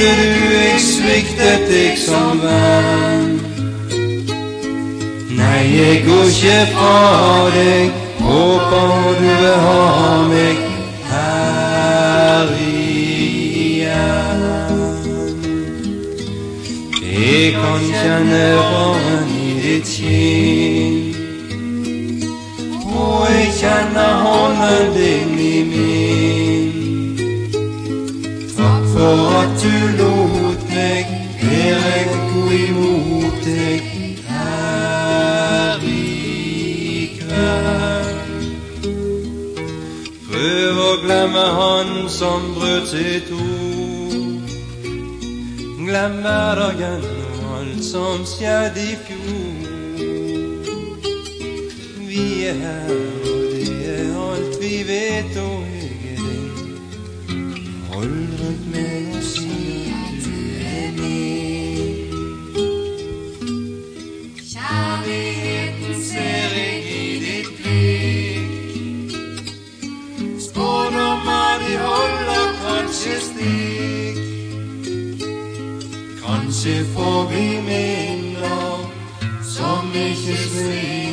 trodde du jeg sviktet deg som venn. Nei, jeg går ikke fra deg, håper du vil ha meg her igjen. Jeg kan kjenne varmen i ditt kinn, og jeg kjenner hånden din i min. Takk for at du lot meg være god imot deg her i kveld. Prøv å glemme han som brøt sitt ord. Glem hverdagen og alt som skjedde i fjor. Vi er her, og det er alt vi vet, og jeg er din. Hold rundt meg og si at du er min. Kjærligheten ser jeg i ditt blikk. Spådommer de holder kanskje stikk. Kanskje får vi minner som ikke slik.